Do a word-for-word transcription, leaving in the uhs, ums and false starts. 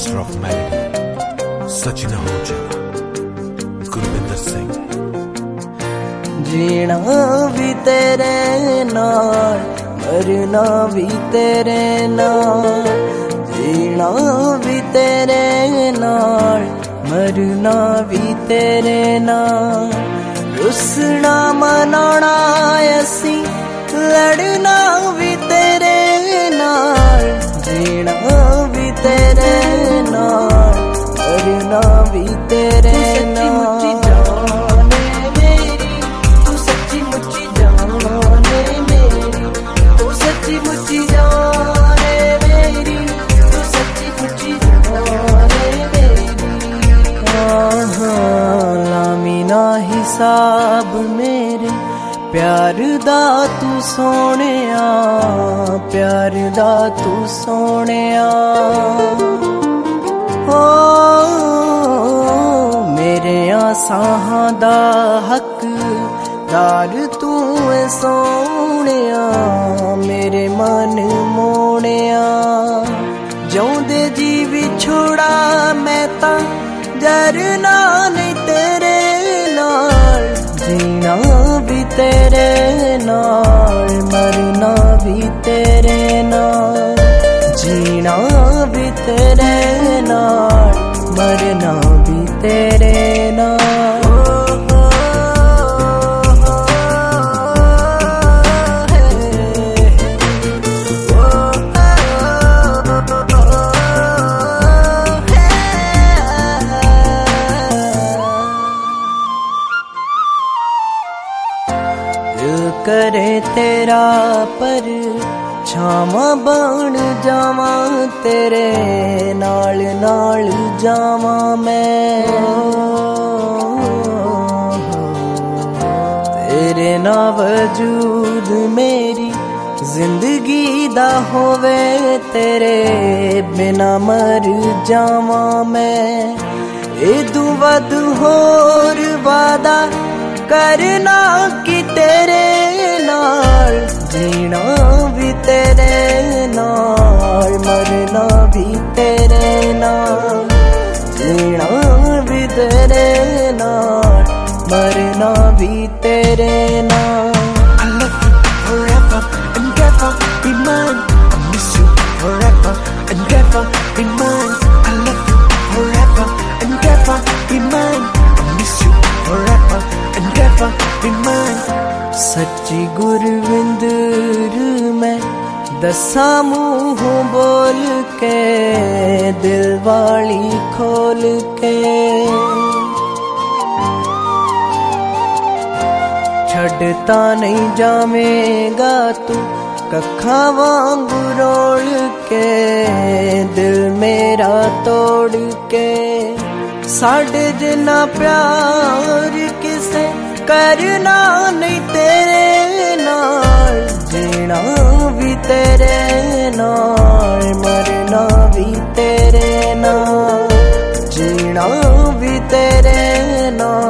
Master of melody Sachin Ahuja, Gurvinder Singh. जीना भी तेरे नाल, मरना भी तेरे नाल, जीना भी तेरे नाल, मरना भी तेरे नाल, रुसना मनाना असी, लड़ना भी तेरे नाल, जीना भी तेरे नाल, मरना भी तेरे नाल। हिसाब मेरे प्यार दा तू सोनिया, प्यार दा तू सोनिया, ओ मेरे आसाहां दा हकदार तू है सोनिया, मेरे मन मोनिया, जिउंदे जी विछोड़ा मैं तां जरना नहीं तेरे नाल, जीना भी तेरे नाल, मरना भी तेरे नाल, जीना भी तेरे नाल, मरना भी तेरे नाल। करे तेरा पर छावा बन जावा, तेरे नाल नाल जावा मैं, तेरे ना वजूद मेरी जिंदगी दा होवे, तेरे बिना मर जावा मैं, इदू वध होर वादा करना कि तेरे नाल, जीना भी तेरे नाल, मरना भी तेरे नाल, जीना भी तेरे नाल, मरना भी तेरे नाल। I love you forever and ever be mine. I miss you forever and ever be mine. I love you forever and ever be mine. I miss you forever and ever be mine. सच्ची गुरविंदर मैं दसा मुँह बोल के, दिल वाली खोल के, छड़ता नहीं जावेगा तू कखा वांगू रोल के, दिल मेरा तोड़ के, साढ़े जिन्ना प्यार किसे करना नहीं तेरे नाल, जीना भी तेरे नाल, मरना भी तेरे नाल, जीना भी तेरे नाल,